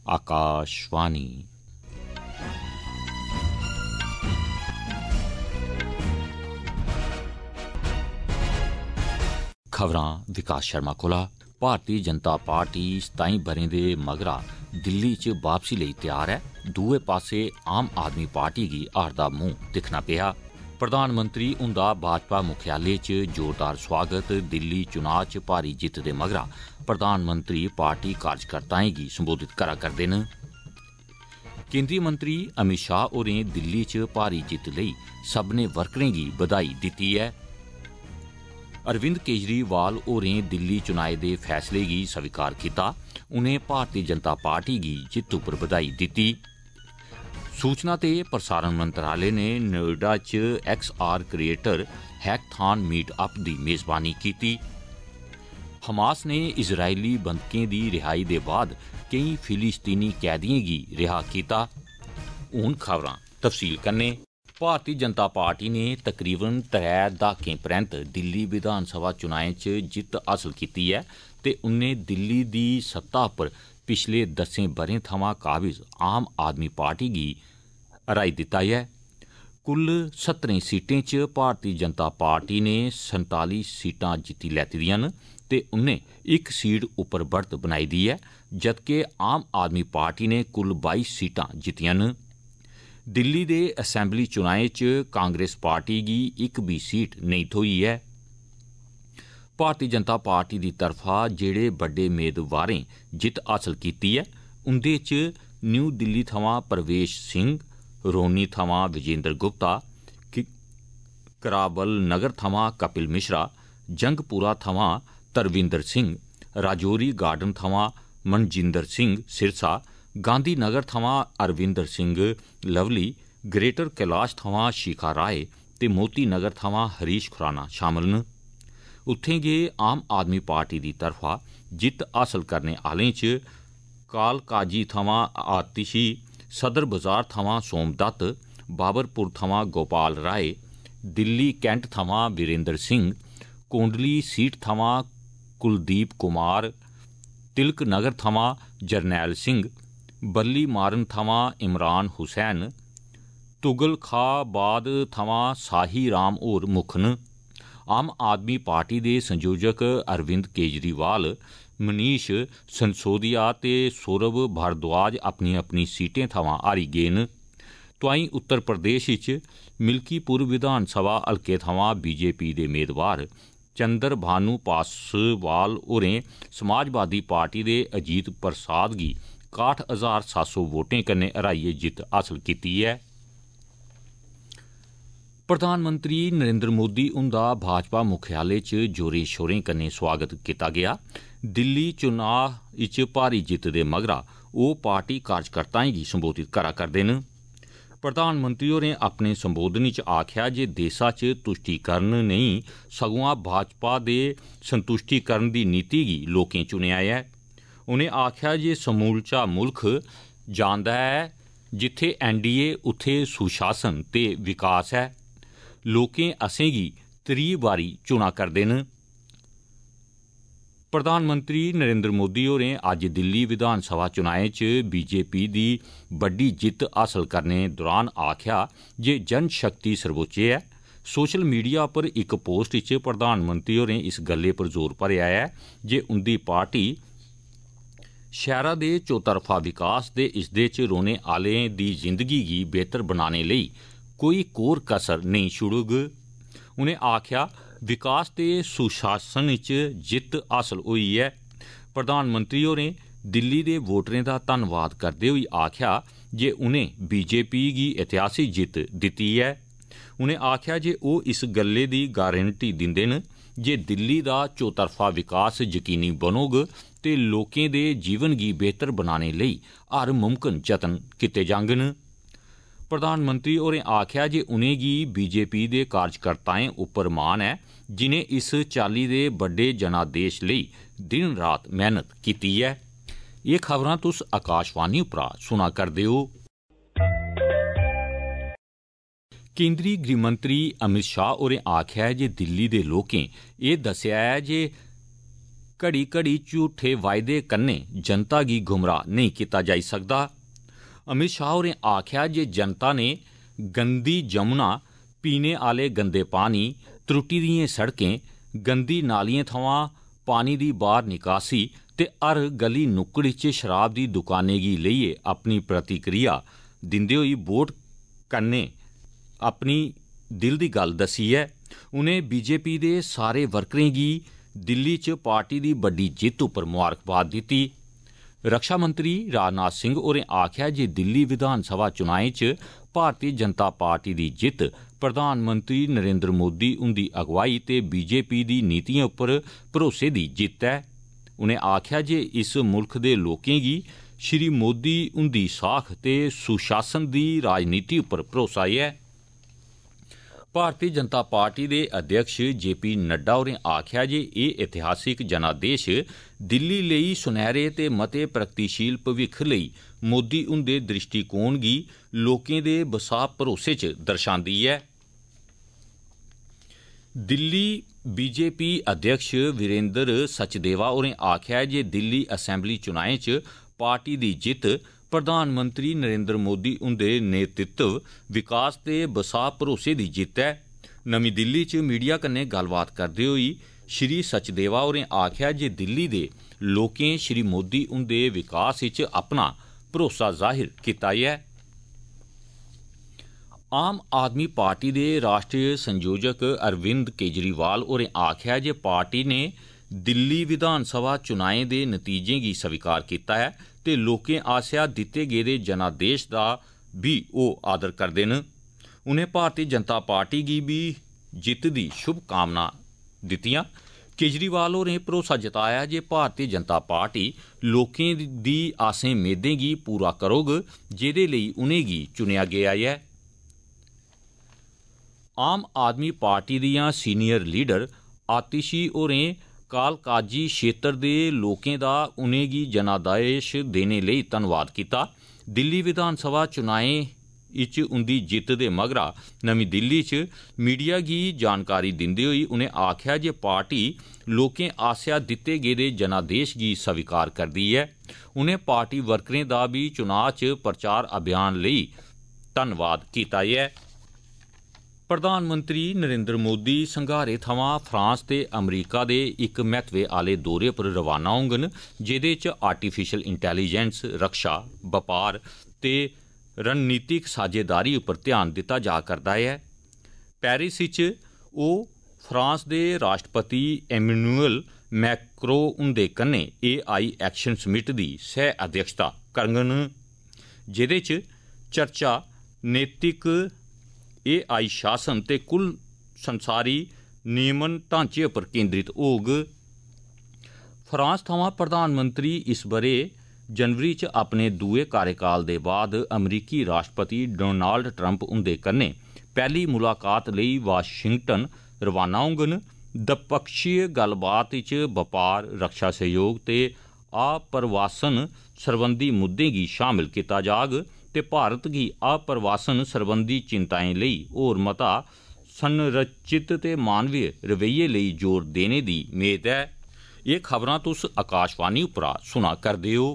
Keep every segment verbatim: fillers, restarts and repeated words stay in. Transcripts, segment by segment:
आकाशवाणी। खबरां विकास शर्मा कोला। भारतीय जनता पार्टी सताई ब'रें दे मगरा दिल्ली च वापसी लेई तैयार ऐ। दूए पास्से आम आदमी पार्टी गी हारदा मूंह दिक्खना पेआ। प्रधानमंत्री हुंदा भाजपा मुख्यालय च जोरदार स्वागत। दिल्ली चुनाव च भारी जित्त दे मगरा प्रधानमंत्री पार्टी कार्यकर्ताएं गी संबोधित करा करदे न। केंद्रीय मंत्री अमित शाह होरें दिल्ली च भारी जित्त लेई सब्भनें वर्करें गी बधाई दित्ती ऐ। अरविंद केजरीवाल होरें दिल्ली चुनाव दे फैसले गी स्वीकार कीता। उनें भारतीय जनता पार्टी गी जित्त उप्पर बधाई दित्ती। सूचना ते प्रसारण मंत्रालय ने नोएडा च X R creator hackathon meet up दी मेजबानी कीती। हमास ने इजरायली बंधकें दी रिहाई दे बाद केई फिलिस्तीनी कैदियें गी रिहा कीता। हून खबरां तफसील कन्नै। भारतीय जनता पार्टी ने तकरीबन त्रै दहाकें परैंत दिल्ली विधान सभा चुनाएं च जित्त हासल कीती ऐ ते उन्नै दिल्ली दी सत्ता पर पिछले दस्सें ब'रें थमां काबिज आम आदमी पार्टी गी हराई दित्ता ऐ। कुल सत्तरें सीटें च भारतीय जनता पार्टी ने संताली सीटां जित्ती लैती दियां न ते उन्नै इक सीट उप्पर बढ़त बनाई दी ऐ, जदकि आम आदमी पार्टी ने कुल बाई सीटां जित्तियां न। दिल्ली दे असैंबली चुनाएं च कांग्रेस पार्टी गी इक बी सीट नेईं थ्होई ऐ। भारतीय जनता पार्टी दी तरफा जेड़े बड्डे मेदवारें जित्त हासल कीती ऐ, उंदे च न्यू दिल्ली थमां प्रवेश सिंह, रोनी थमां विजेंद्र गुप्ता, करावल नगर थमां कपिल मिश्रा, जंगपुरा थमां तरविंदर सिंह, राजौरी गार्डन थमां मनजिंदर सिंह सिरसा, गांधी नगर थमां अरविंदर सिंह लवली, ग्रेटर कैलाश थमां शिखा राय ते मोती नगर थमां हरीश खुराना शामल न। उत्थें गै आम आदमी पार्टी दी तरफा जित्त हासल करने आह्लें च कालकाजी थमां आतिशी, सदर बाजार थमां सोमदत्त, बाबरपुर थमां गोपाल राय, दिल्ली कैंट थमां वीरेंद्र सिंह, कोंडली सीट थमां कुलदीप कुमार, तिलक नगर थमां जरनैल सिंह, बल्ली मारन थमां इमरान हुसैन, तुगल खाबाद थमां साही राम होर मुक्ख न। आम आदमी पार्टी दे संयोजक अरविंद केजरीवाल, मनीष संसोदिया ते सौरभ भारद्वाज अपनी अपनी सीटें थमां हारी गे न। तोआईं उत्तर प्रदेश च मिल्कीपुर विधान सभा हल्के थमां बीजेपी दे मेदवार चंद्र भानु पासवाल होरें समाजवादी पार्टी दे अजीत प्रसाद गी काठ हजार सत्त सौ वोटें कन्नै हराइयै जित्त हासल कीती ऐ। प्रधानमंत्री नरेंद्र मोदी हुंदा भाजपा मुख्यालय च जोरें शोरें कन्नै स्वागत कीता गेआ। दिल्ली चुनाव च भारी जित्त दे मगरा ओह पार्टी कार्यकर्ताएं गी संबोधित करा करदे न। प्रधानमंत्री होरें अपने संबोधन च आखेआ जे देसा च तुष्टीकरण नेईं सगुआं भाजपा दे संतुष्टीकरण दी नीति गी लोकें चुनेआ ऐ। उनें आखेआ जे समूलचा मुल्ख जानदा ऐ जित्थे एनडीए उत्थे सुशासन ते विकास ऐ। लोकें असेंगी त्री बारी चुना करदे न। प्रधानमंत्री नरेंद्र मोदी होरें अज्ज दिल्ली विधान सभा चुनाएं च बीजेपी दी बड्डी जित्त हासल करने दौरान आखेआ जे जनशक्ति सर्वोच्च ऐ। सोशल मीडिया पर इक पोस्ट च प्रधानमंत्री होरें इस गल्लै पर जोर भरेआ ऐ जे उंदी पार्टी शैह्रा दे चौतरफा विकास ते इसदे च रौह्ने आह्लें दी जिंदगी गी बेहतर बनाने लेई कोई कोर कसर नेईं छुड़ग। उनें आखेआ विकास ते सुशासन च जित्त हासल होई ऐ। प्रधानमंत्री होरें दिल्ली दे वोटरें दा धन्नवाद करदे होई आखेआ जे उनें बीजेपी गी ऐतिहासिक जित्त दित्ती ऐ। उनें आखेआ जे ओह इस गल्लै दी गारंटी दिंदे न जे दिल्ली दा चौतरफा विकास यकीनी बनोग ते लोकें दे जीवन गी बेहतर बनाने लेई हर मुमकन जतन कीते जाङन। प्रधानमंत्री होरें आखेआ जे उनेंगी बीजेपी दे कार्यकर्ताएं उप्पर मान ऐ जिनें इस चाल्ली दे बड्डे जनादेश लेई दिन रात मेहनत कीती ऐ। एह् खबरां तुस आकाशवाणी उप्परा सुना करदे ओ। केंद्री गृहमंत्री अमित शाह होरें आखेआ ऐ जे दिल्ली दे लोकें एह् दस्सेआ ऐ जे घड़ी घड़ी झूठे वायदे कन्नै जनता गी गुमराह नहीं कीता जाई सकदा। अमित शाह होरें आखेआ जे जनता ने गंदी जमुना, पीने आह्ले गंदे पानी, त्रुट्टी दियें सड़कें, गंदी नालियें थमां पानी दी बाह्र निकासी ते हर गली नुक्कड़ च शराब दी दुकानें गी लेइयै अपनी प्रतिक्रिया दिंदे होई वोट कन्नै अपनी दिल दी गल्ल दस्सी ऐ। उनें बीजेपी दे सारे वर्करें गी दिल्ली च पार्टी दी बड्डी जित्त उप्पर मुबारकबाद दित्ती। रक्षा मंत्री राजनाथ सिंह होरें आखेआ जे दिल्ली विधान सभा चुनाएं च भारतीय जनता पार्टी दी जित्त प्रधानमंत्री नरेंद्र मोदी हुंदी अगुवाई ते बीजेपी दी नीतिएं उप्पर भरोसे दी जित्त ऐ। उनें आखेआ जे इस मुल्ख दे लोकें गी श्री मोदी हुंदी साख ते सुशासन दी राजनीति उप्पर भरोसा ऐ। भारतीय जनता पार्टी दे अध्यक्ष जे पी नड्डा होरें आखेआ जे एह ऐतिहासिक जनादेश दिल्ली लेई सुनहरे ते मते प्रगतिशील भविक्ख लेई मोदी हुंदे दृष्टिकोण गी लोकें दे बसाह भरोसे च दर्शांदी ऐ। दिल्ली बीजेपी अध्यक्ष वीरेंद्र सचदेवा होरें आखेआ जे दिल्ली असैंबली चुनाएं च पार्टी दी जित्त प्रधानमंत्री नरेंद्र मोदी हुंदे नेतृत्व, विकास ते बसाह भरोसे दी जित्त ऐ। नमीं दिल्ली च मीडिया कन्नै गल्लबात करदे होई श्री सचदेवा होरें आखेआ जे दिल्ली दे लोकें श्री मोदी हुंदे विकास च अपना भरोसा जाहिर कीता ऐ। आम आदमी पार्टी दे राष्ट्रीय संयोजक अरविंद केजरीवाल होरें आखेआ जे पार्टी ने दिल्ली विधान सभा चुनाएं दे नतीजें गी स्वीकार कीता ऐ ते लोकें आसेआ दित्ते गेदे जनादेश दा बी ओह् आदर करदे न। उनें भारतीय जनता पार्टी गी बी जित्त दी शुभकामनां दित्तियां। केजरीवाल होरें भरोसा जताया जे भारतीय जनता पार्टी लोकें दी आसें मेदें गी पूरा करोग, जेह्दे लेई उनेंगी चुनेआ गेआ ऐ। आम आदमी पार्टी दियां सीनियर लीडर आतिशी होरें कालकाजी क्षेत्र दे लोकें दा उनेंगी जनादेश देने लेई धन्नवाद कीता। दिल्ली विधान सभा चुनाएं इच उंदी जित्त दे मगरा नमीं दिल्ली च मीडिया गी जानकारी दिंदे होई उनें आखेआ जे पार्टी लोकें आसेआ दित्ते गेदे जनादेश गी स्वीकार करदी ऐ। उनें पार्टी वर्करें दा बी चुनाव च प्रचार अभियान लेई धन्नवाद कीता ऐ। प्रधानमंत्री नरेंद्र मोदी संघारे थमां फ्रांस ते अमरीका दे इक महत्वे आह्ले दौरे पर रवाना होंगन, जेह्दे च आर्टिफिशियल इंटैलीजेंस, रक्षा, बपार ते रणनीतिक साझेदारी उप्पर ध्यान दित्ता जा करदा ऐ। पेरिस च ओह् फ्रांस दे राष्ट्रपति एमैनुअल मैक्रो हुंदे कन्नै ए आई एक्शन समिट दी सह अध्यक्षता करङन, जेह्दे च चर्चा नैतिक ए आई शासन ते कुल संसारी नियमन ढांचे उप्पर केंद्रित होग। फ्रांस थमां प्रधानमंत्री इस ब'रे जनवरी च अपने दुए कार्यकाल दे बाद अमरीकी राष्ट्रपति डोनाल्ड ट्रंप हुंदे कन्नै पैह्ली मुलाकात लेई वाशिंगटन रवाना होंगन। दपक्षीय गल्लबात च बपार, रक्षा सहयोग ते आप्रवासन सरबंधी मुद्दें गी शामल कीता जाग ते भारत गी आप्रवासन सरबंधी चिंताएं लेई होर मता संरचित ते मानवीय रवैये लेई जोर देने दी मेद ऐ। एह् खबरां तुस आकाशवाणी उप्परा सुना करदे ओ।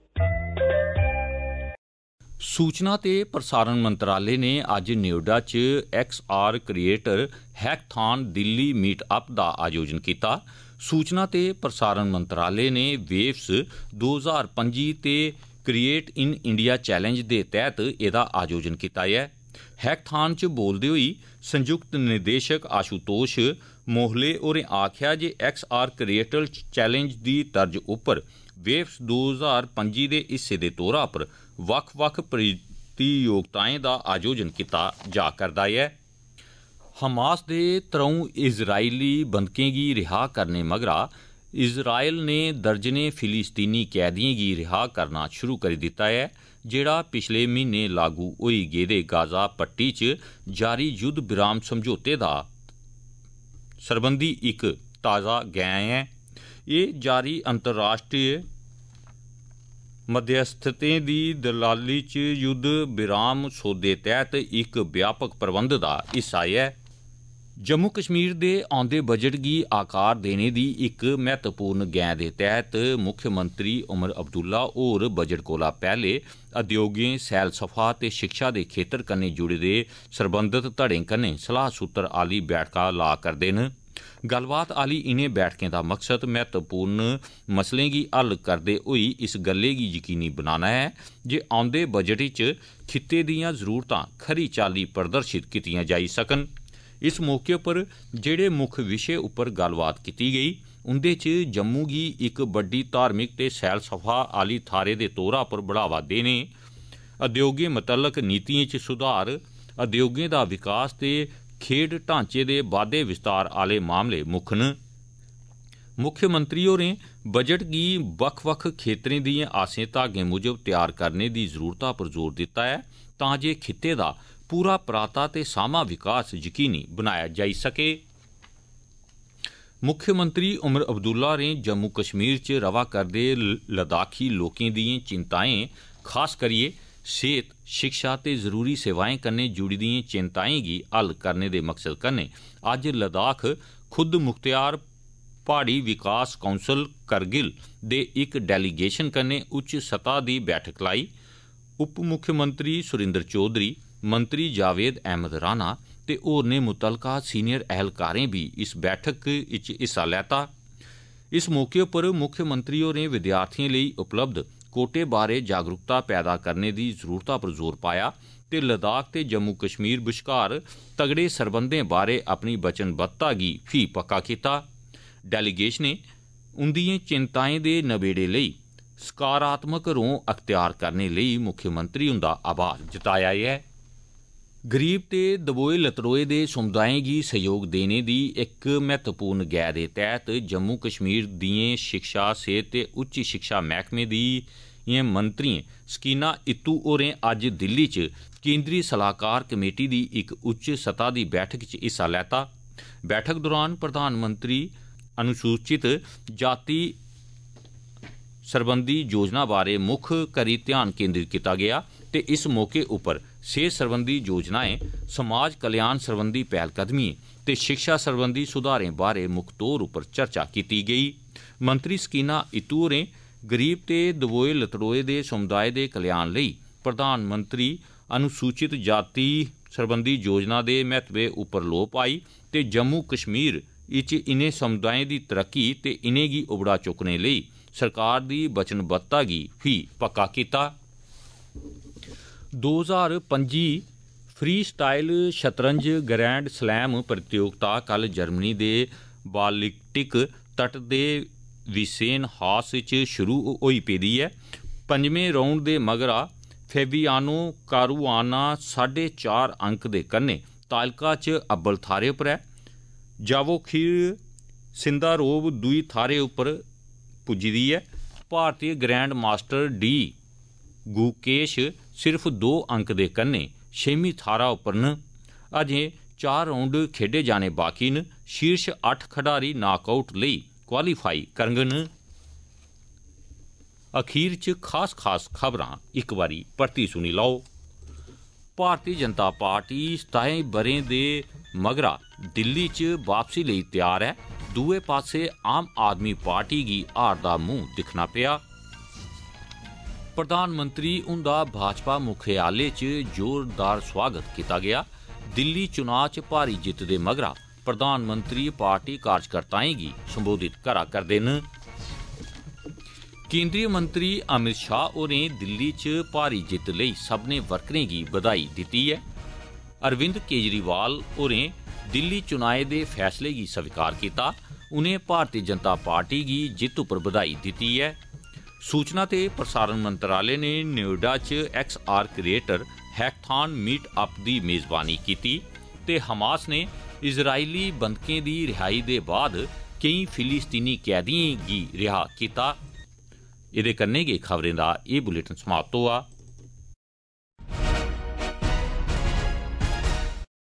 सूचना ते प्रसारण मंत्रालय ने अज्ज नोएडा च X R creator hackathon Delhi meet up दा आयोजन कीता। सूचना ते प्रसारण मंत्रालय ने वेव्स दो हजार पंजी ते क्रिएट इन इंडिया चैलेंज दे तैह्त एह्दा आयोजन कीता ऐ। हैकथॉन च बोलदे होई संयुक्त निदेशक आशुतोष मोहले होरें आखेआ जे एक्स आर क्रिएटर चैलेंज दी तर्ज उप्पर वेव्स दो हजार पंजी दे हिस्से दे तौरा पर वक्ख वक्ख प्रतियोगिताएं दा आयोजन कीता जा करदा ऐ। हमास दे त्र'ऊं इजरायली बंधकें गी रिहा करने मगरा इजरायल ने दर्जनें फिलिस्तीनी कैदियें गी रिहा करना शुरू करी दित्ता ऐ, जेह्ड़ा पिछले म्हीने लागू होई गेदे गाजा पट्टी च जारी युद्ध विराम समझौते दा सरबंधी इक ताज़ा गैं ऐ। एह् जारी अंतर्राष्ट्रीय मध्यस्थतें दी दलाली च युद्ध विराम सौदे तैह्त इक व्यापक प्रबंध दा हिस्सा ऐ, जम्मू कश्मीर दे औंदे बजट गी आकार देने दी इक महत्वपूर्ण गैं दे तैह्त मुख्यमंत्री उमर अब्दुल्ला होर बजट कोला पैह्ले उद्योगें, सैलसफा ते शिक्षा दे खेतर कन्नै जुड़े दे सरबंधत धड़ें कन्नै सलाह सूत्र आह्ली बैठकां ला करदे न। गल्लबात आह्ली इनें बैठकें दा मकसद महत्वपूर्ण मसलें गी हल करदे होई इस गल्लै गी यकीनी बनाना ऐ जे औंदे बजट च खित्ते दियां जरूरतां खरी चाल्ली प्रदर्शित कीतियां जाई सकन। इस मौके पर जेड़े मुक्ख विशे उप्पर गल्लबात कीती गेई उंदे च जम्मू गी इक बड्डी धार्मिक ते सैलसफा आह्ली थाह्रै दे तौरा पर बढ़ावा देने, उद्योगें मतल्लक नीतिएं च सुधार, उद्योगें दा विकास ते खेड ढांचे दे बाद्धे विस्तार आह्ले मामले मुक्ख न। मुख्यमंत्री होरें बजट गी बक्ख बक्ख खेत्तरें दिएं आसें धागें मुजब तैयार करने दी जरूरता पर जोर दित्ता ऐ तां जे खित्ते दा पूरा पराता ते सामा विकास यकीनी बनाया जाई सके। मुख्यमंत्री उमर अब्दुल्ला होरें जम्मू कश्मीर च रवा करदे लद्दाखी लोकें दिएं चिंताएं खास करियै सेहत, शिक्षा ते जरूरी सेवाएं कन्नै जुड़ी दिएं चिंताएं गी हल करने दे मकसद कन्नै अज्ज लद्दाख खुद मुख्तियार प्हाड़ी विकास कौंसल करगिल दे इक डेलीगेशन कन्नै उच्च सतह दी बैठक लाई। उप मुख्यमंत्री सुरिंदर चौधरी, मंत्री जावेद अहमद राणा ते होरनें मुतलका सीनियर ऐहलकारें भी इस बैठक इच हिस्सा लैता। इस मौके पर मुख्यमंत्री होरें विद्यार्थियों लेई उपलब्ध कोटे बारै जागरूकता पैदा करने दी जरूरता पर जोर पाया ते लद्दाख ते जम्मू कश्मीर बश्कार तगड़े सरबंधें बारै अपनी वचनबद्धता गी फ्ही पक्का कीता। डेलीगेशनें उंदिएं चिंताएं दे नबेड़े लेई सकारात्मक रौं अख्तियार करने लेई मुख्यमंत्री हुंदा आभार जताया ऐ। गरीब ते दबोए लतड़ोए दे समुदायें गी सहयोग देने दी इक महत्वपूर्ण गैं दे तैह्त जम्मू कश्मीर दिएं शिक्षा, सेहत ते उच्च शिक्षा मैह्कमे दिएं मंत्रिएं सकीना इत्तू होरें अज्ज दिल्ली च केंद्री सलाहकार कमेटी दी इक उच्च सतह दी बैठक च हिस्सा लैता। बैठक दौरान प्रधानमंत्री अनुसूचित जाति सरबंधी योजना बारै मुक्ख करी ध्यान केंद्रित कीता गेआ ते इस मौके उप्पर सेहत सरबंधी योजनाएं, समाज कल्याण सरबंधी पैह्लकदमिएं ते शिक्षा सरबंधी सुधारें बारै मुक्ख तौर उप्पर चर्चा कीती गेई। मंत्री सकीना इत्तू होरें गरीब ते दबोए लतड़ोए दे समुदाय दे कल्याण लेई प्रधानमंत्री अनुसूचित जाति सरबंधी योजना दे महत्वै उप्पर लोऽ पाई ते जम्मू कश्मीर इच इनें समुदायें दी तरक्की ते इनेंगी उबड़ा चुक्कने लेई सरकार दी वचनबद्धता गी फ्ही पक्का कीता। दो हजार पंजी फ्री स्टाइल शतरंज ग्रैंड स्लैम प्रतियोगिता कल जर्मनी दे बाल्टिक तट दे विसेन हास च शुरू होई पेदी ऐ। पंजमें राउंड दे मगरा फेबियानो कारुआना साढ़े चार अंक दे कन्नै तालिका च अव्वल थाह्रै पर ऐ। जावोखिर सिंदारोव दूई थाह्रै उप्पर पुज्जी दी ऐ। भारतीय ग्रैंड मास्टर डी गुकेश सिर्फ दो अंक दे कन्नै छेमीं थाह्रा उप्पर न। अजें चार राउंड खेडे जाने बाकी न। शीर्ष अट्ठ खडारी नाकआउट लेई क्वालीफाई करङन। अखीर च खास खास खबरां इक बारी परती सुनी लैओ। भारतीय जनता पार्टी सताई ब'रें दे मगरा दिल्ली च वापसी लेई तैयार ऐ। दूए पासे आम आदमी पार्टी गी हार दा मूंह दिक्खना पेआ। प्रधानमंत्री हुंदा भाजपा मुख्यालय च जोरदार स्वागत कीता गेआ। दिल्ली चुनाव च भारी जित्त दे मगरा प्रधानमंत्री पार्टी कार्यकर्ताएं गी संबोधित करा करदे न। केंद्रीय मंत्री अमित शाह होरें दिल्ली च भारी जित्त लेई सभनें वर्करें गी बधाई दित्ती ऐ। अरविंद केजरीवाल होरें दिल्ली चुनाएं दे फैसले गी स्वीकार कीता। उनें भारतीय जनता पार्टी गी जित्त उप्पर बधाई दित्ती ऐ। सूचना ते प्रसारण मंत्रालय ने नोएडा च X R creator hackathon meet up दी मेजबानी कीती ते हमास ने इजरायली बंधकें दी रिहाई दे बाद केईं फिलिस्तीनी कैदियें गी रिहा कीता। एह्दे कन्नै गै खबरें दा एह् बुलेटिन समाप्त होआ।